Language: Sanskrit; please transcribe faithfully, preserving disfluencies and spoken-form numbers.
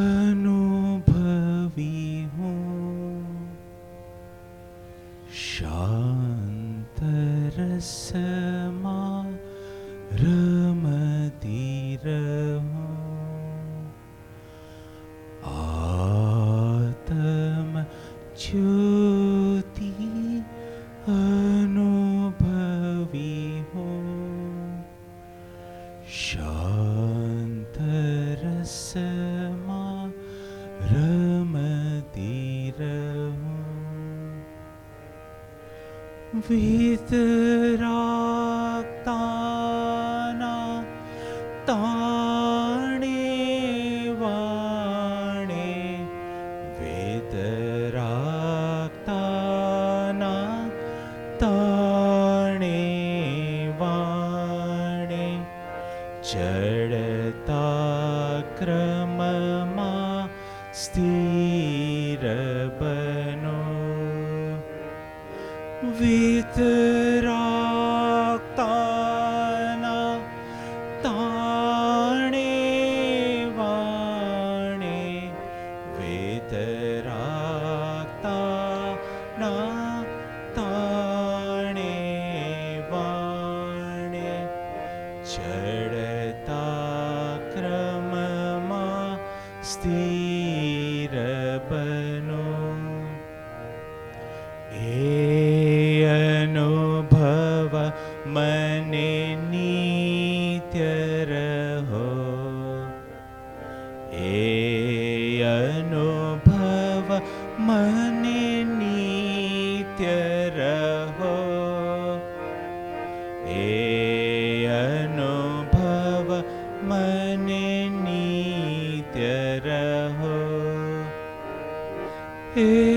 अनुभवी हूँ, शांत रसमा रमती रहूं, आत्म ज्योति अनुभवी हूँ, शांत रसमा रमती रहूं, वितरागताना ताणे वाणे, वितरागताना ताणे वाणे, चढ़ता क्रममा स्थिर बनो, वितरागताना ताणे वाणे, वितरागताना ताणे वाणे, चढ़ता क्रममा स्थिर बनो, ए अनुभव मने नित्य रहो, ए अनुभव मने नित्य रहो, ए अनुभव मने नित्य रहो, ए